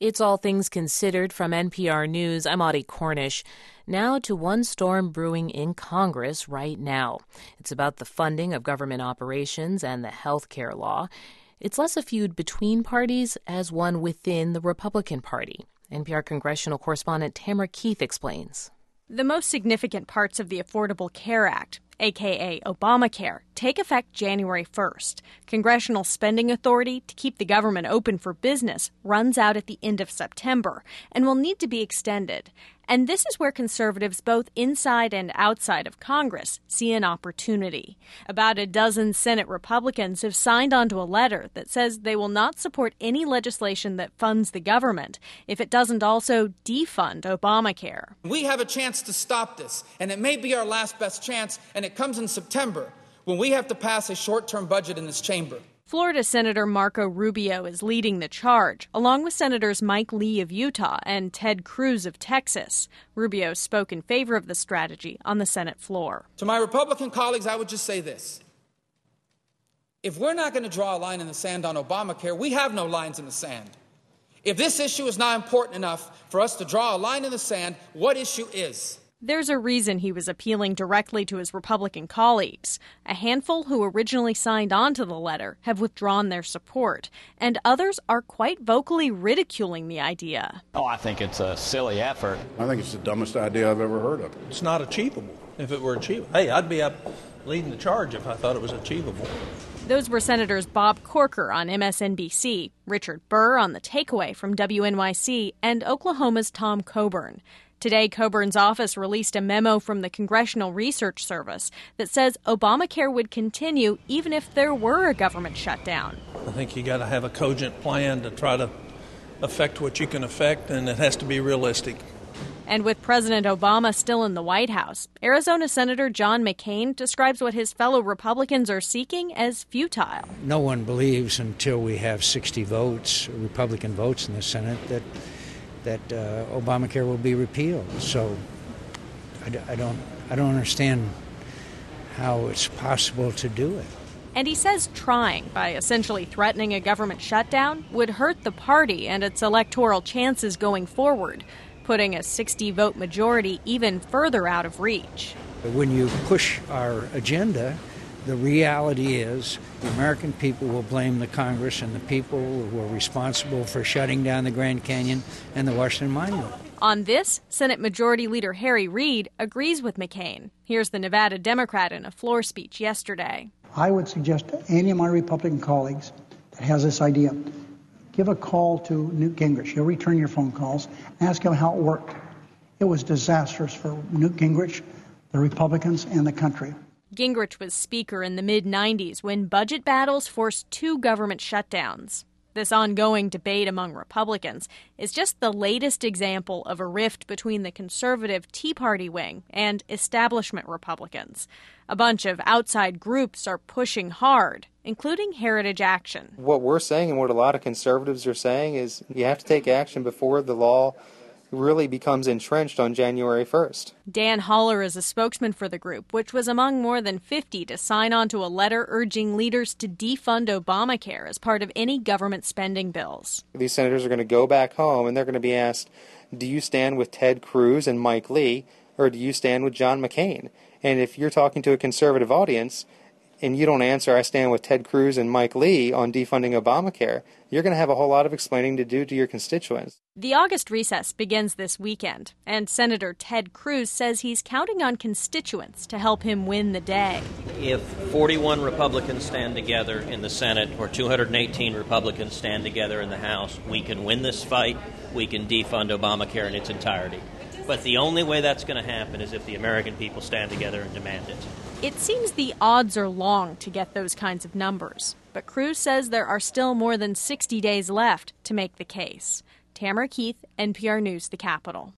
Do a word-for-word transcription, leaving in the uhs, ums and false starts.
It's All Things Considered from N P R News. I'm Audie Cornish. Now to one storm brewing in Congress right now. It's about the funding of government operations and the health care law. It's less a feud between parties as one within the Republican Party. N P R congressional correspondent Tamara Keith explains. The most significant parts of the Affordable Care Act, aka Obamacare, take effect January first. Congressional spending authority to keep the government open for business runs out at the end of September and will need to be extended. And this is where conservatives both inside and outside of Congress see an opportunity. About a dozen Senate Republicans have signed onto a letter that says they will not support any legislation that funds the government if it doesn't also defund Obamacare. We have a chance to stop this, and it may be our last best chance, and it comes in September when we have to pass a short-term budget in this chamber. Florida Senator Marco Rubio is leading the charge, along with Senators Mike Lee of Utah and Ted Cruz of Texas. Rubio spoke in favor of the strategy on the Senate floor. To my Republican colleagues, I would just say this. If we're not going to draw a line in the sand on Obamacare, we have no lines in the sand. If this issue is not important enough for us to draw a line in the sand, what issue is? There's a reason he was appealing directly to his Republican colleagues. A handful who originally signed on to the letter have withdrawn their support, and others are quite vocally ridiculing the idea. Oh, I think it's a silly effort. I think it's the dumbest idea I've ever heard of. It's not achievable. If it were achievable, hey, I'd be up leading the charge if I thought it was achievable. Those were Senators Bob Corker on M S N B C, Richard Burr on The Takeaway from W N Y C, and Oklahoma's Tom Coburn. Today, Coburn's office released a memo from the Congressional Research Service that says Obamacare would continue even if there were a government shutdown. I think you got to have a cogent plan to try to affect what you can affect, and it has to be realistic. And with President Obama still in the White House, Arizona Senator John McCain describes what his fellow Republicans are seeking as futile. No one believes until we have sixty votes, Republican votes in the Senate, that that uh, Obamacare will be repealed. So I, d- I don't I don't understand how it's possible to do it. And he says trying, by essentially threatening a government shutdown, would hurt the party and its electoral chances going forward, putting a sixty-vote majority even further out of reach. When you push our agenda, the reality is the American people will blame the Congress and the people who are responsible for shutting down the Grand Canyon and the Washington Monument. On this, Senate Majority Leader Harry Reid agrees with McCain. Here's the Nevada Democrat in a floor speech yesterday. I would suggest to any of my Republican colleagues that has this idea, give a call to Newt Gingrich. He'll return your phone calls and ask him how it worked. It was disastrous for Newt Gingrich, the Republicans, and the country. Gingrich was Speaker in the mid nineties when budget battles forced two government shutdowns. This ongoing debate among Republicans is just the latest example of a rift between the conservative Tea Party wing and establishment Republicans. A bunch of outside groups are pushing hard, including Heritage Action. What we're saying and what a lot of conservatives are saying is you have to take action before the law really becomes entrenched on January first. Dan Holler is a spokesman for the group, which was among more than fifty to sign on to a letter urging leaders to defund Obamacare as part of any government spending bills. These senators are going to go back home and they're going to be asked, do you stand with Ted Cruz and Mike Lee, or do you stand with John McCain? And if you're talking to a conservative audience and you don't answer, I stand with Ted Cruz and Mike Lee on defunding Obamacare, you're going to have a whole lot of explaining to do to your constituents. The August recess begins this weekend, and Senator Ted Cruz says he's counting on constituents to help him win the day. If forty-one Republicans stand together in the Senate or two hundred eighteen Republicans stand together in the House, we can win this fight. We can defund Obamacare in its entirety. But the only way that's going to happen is if the American people stand together and demand it. It seems the odds are long to get those kinds of numbers, but Cruz says there are still more than sixty days left to make the case. Tamara Keith, N P R News, The Capitol.